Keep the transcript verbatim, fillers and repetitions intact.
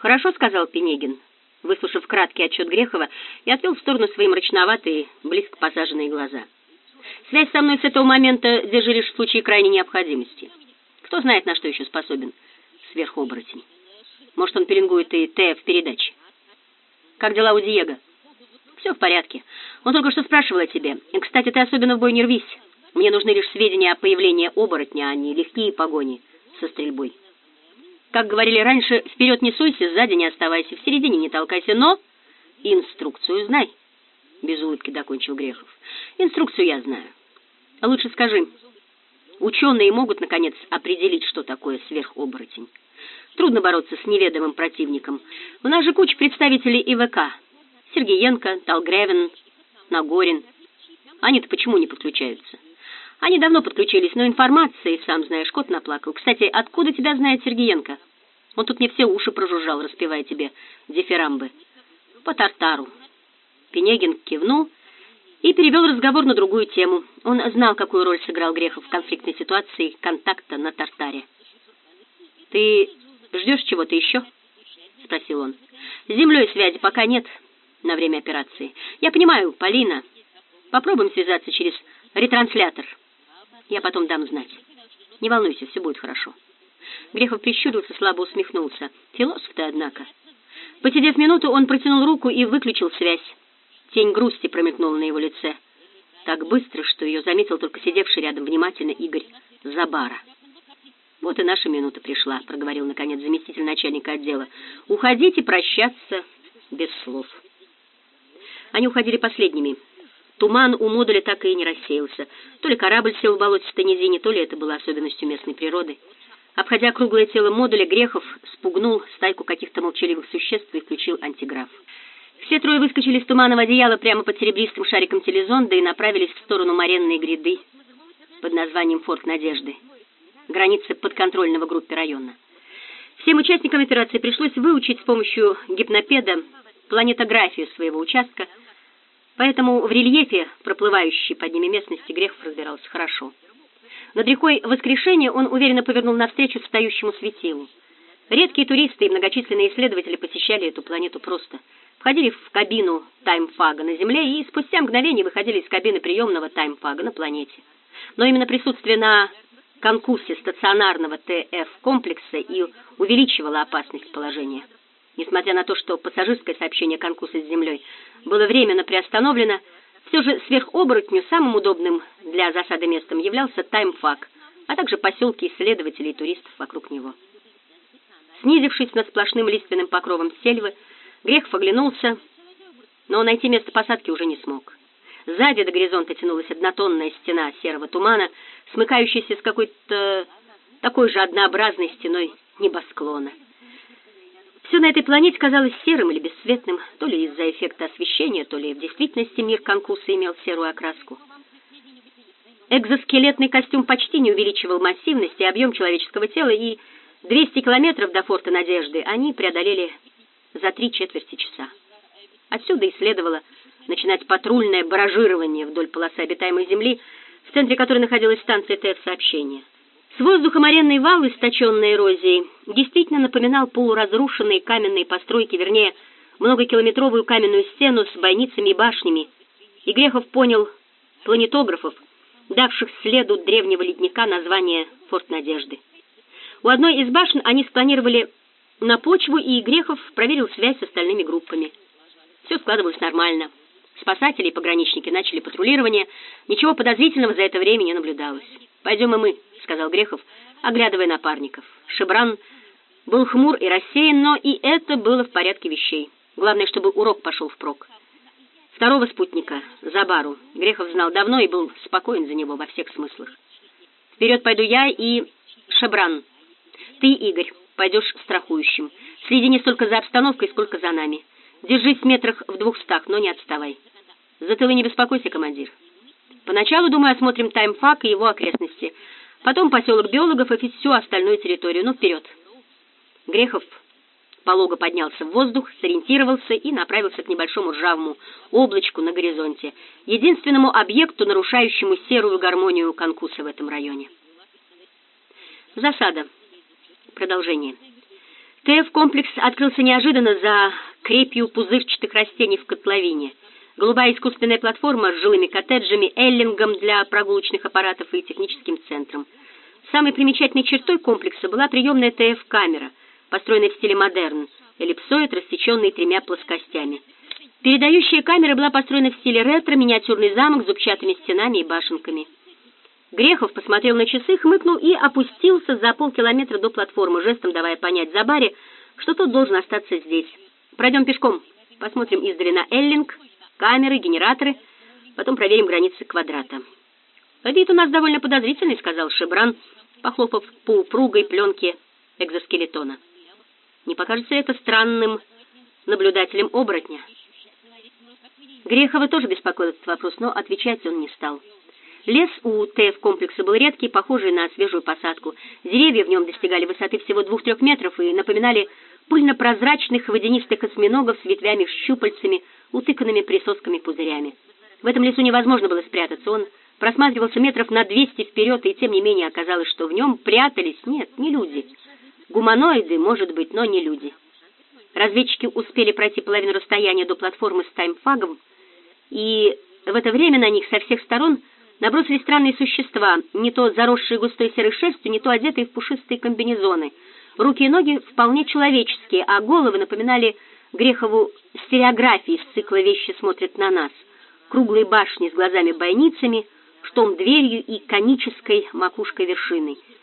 «Хорошо», — сказал Пинегин, выслушав краткий отчет Грехова, и отвел в сторону свои мрачноватые, близко посаженные глаза. «Связь со мной с этого момента держи лишь в случае крайней необходимости. Кто знает, на что еще способен сверхоборотень. Может, он пеленгует и Т в передаче. Как дела у Диего?» «Все в порядке. Он только что спрашивал о тебе. И, кстати, ты особенно в бой не рвись. Мне нужны лишь сведения о появлении оборотня, а не легкие погони со стрельбой. Как говорили раньше, вперед не суйся, сзади не оставайся, в середине не толкайся, но инструкцию знай», — без улыбки докончил Грехов. «Инструкцию я знаю. А лучше скажи, ученые могут, наконец, определить, что такое сверхоборотень? Трудно бороться с неведомым противником. У нас же куча представителей И В К. Сергеенко, Талгревен, Нагорин. Они-то почему не подключаются?» «Они давно подключились, но информации, сам знаешь, кот наплакал. Кстати, откуда тебя знает Сергеенко? Он тут мне все уши прожужжал, распевая тебе дифирамбы». «По Тартару». Пинегин кивнул и перевел разговор на другую тему. Он знал, какую роль сыграл Грехов в конфликтной ситуации контакта на Тартаре. «Ты ждешь чего-то еще?» — спросил он. «С землей связи пока нет на время операции. Я понимаю, Полина. Попробуем связаться через ретранслятор. Я потом дам знать. Не волнуйся, все будет хорошо». Грехов прищурился, слабо усмехнулся. Философ ты, однако. Посидев минуту, он протянул руку и выключил связь. Тень грусти промелькнула на его лице. Так быстро, что ее заметил только сидевший рядом внимательно Игорь Забара. «Вот и наша минута пришла», — проговорил, наконец, заместитель начальника отдела. «Уходите прощаться без слов». Они уходили последними. Туман у модуля так и не рассеялся. То ли корабль сел в болотистой низине, то ли это было особенностью местной природы. Обходя круглое тело модуля, Грехов спугнул стайку каких-то молчаливых существ и включил антиграф. Все трое выскочили из туманного одеяла прямо под серебристым шариком телезонда и направились в сторону моренной гряды под названием Форт Надежды, границы подконтрольного группе района. Всем участникам операции пришлось выучить с помощью гипнопеда планетографию своего участка, поэтому в рельефе, проплывающей под ними местности, Грехов разбирался хорошо. Над рекой Воскрешения он уверенно повернул навстречу встающему светилу. Редкие туристы и многочисленные исследователи посещали эту планету просто. Входили в кабину таймфага на Земле и спустя мгновение выходили из кабины приемного таймфага на планете. Но именно присутствие на конкурсе стационарного Т Ф-комплекса и увеличивало опасность положения. Несмотря на то, что пассажирское сообщение конкурса с Землей было временно приостановлено, все же сверхоборотню самым удобным для засады местом являлся таймфаг, а также поселки исследователей и туристов вокруг него. Снизившись над сплошным лиственным покровом сельвы, Грехов оглянулся, но найти место посадки уже не смог. Сзади до горизонта тянулась однотонная стена серого тумана, смыкающаяся с какой-то такой же однообразной стеной небосклона. Все на этой планете казалось серым или бесцветным, то ли из-за эффекта освещения, то ли в действительности мир конкурса имел серую окраску. Экзоскелетный костюм почти не увеличивал массивность и объем человеческого тела, и двести километров до Форта Надежды они преодолели за три четверти часа. Отсюда и следовало начинать патрульное баражирование вдоль полосы обитаемой Земли, в центре которой находилась станция Т Ф-сообщения. С воздуха моренный вал, источенный эрозией, действительно напоминал полуразрушенные каменные постройки, вернее, многокилометровую каменную стену с бойницами и башнями, и Грехов понял планетографов, давших следу древнего ледника название Форт Надежды. У одной из башен они спланировали на почву, и Грехов проверил связь с остальными группами. Все складывалось нормально. Спасатели и пограничники начали патрулирование, ничего подозрительного за это время не наблюдалось. «Пойдем и мы», — сказал Грехов, оглядывая напарников. Шебран был хмур и рассеян, но и это было в порядке вещей. Главное, чтобы урок пошел впрок. Второго спутника, Забару, Грехов знал давно и был спокоен за него во всех смыслах. «Вперед пойду я и Шебран. Ты, Игорь, пойдешь страхующим. Следи не столько за обстановкой, сколько за нами. Держись в метрах в двухстах, но не отставай. За тылы не беспокойся, командир. Поначалу, думаю, осмотрим таймфаг и его окрестности. Потом поселок биологов и всю остальную территорию. Ну, вперед!» Грехов полого поднялся в воздух, сориентировался и направился к небольшому ржавому облачку на горизонте, единственному объекту, нарушающему серую гармонию конкурса в этом районе. Засада. Продолжение. ТФ-комплекс открылся неожиданно за крепью пузырчатых растений в котловине. Голубая искусственная платформа с жилыми коттеджами, эллингом для прогулочных аппаратов и техническим центром. Самой примечательной чертой комплекса была приемная ТФ-камера, построенная в стиле модерн, эллипсоид, рассеченный тремя плоскостями. Передающая камера была построена в стиле ретро, миниатюрный замок с зубчатыми стенами и башенками. Грехов посмотрел на часы, хмыкнул и опустился за полкилометра до платформы, жестом давая понять Забаре, что тот должен остаться здесь. «Пройдем пешком, посмотрим издали на эллинг, камеры, генераторы, потом проверим границы квадрата». «Вид у нас довольно подозрительный», — сказал Шебран, похлопав по упругой пленке экзоскелетона. «Не покажется это странным наблюдателем оборотня?» Грехова тоже беспокоил этот вопрос, но отвечать он не стал. Лес у ТФ-комплекса был редкий, похожий на свежую посадку. Деревья в нем достигали высоты всего двух-трех метров и напоминали пыльно-прозрачных водянистых осьминогов с ветвями-щупальцами, утыканными присосками пузырями. В этом лесу невозможно было спрятаться. Он просматривался метров на двести вперед, и тем не менее оказалось, что в нем прятались, нет, не люди. Гуманоиды, может быть, но не люди. Разведчики успели пройти половину расстояния до платформы с таймфагом, и в это время на них со всех сторон набросились странные существа, не то заросшие густой серой шерстью, не то одетые в пушистые комбинезоны. Руки и ноги вполне человеческие, а головы напоминали Грехову стереографии из цикла «Вещи смотрят на нас». Круглые башни с глазами-бойницами, штом-дверью и конической макушкой-вершиной.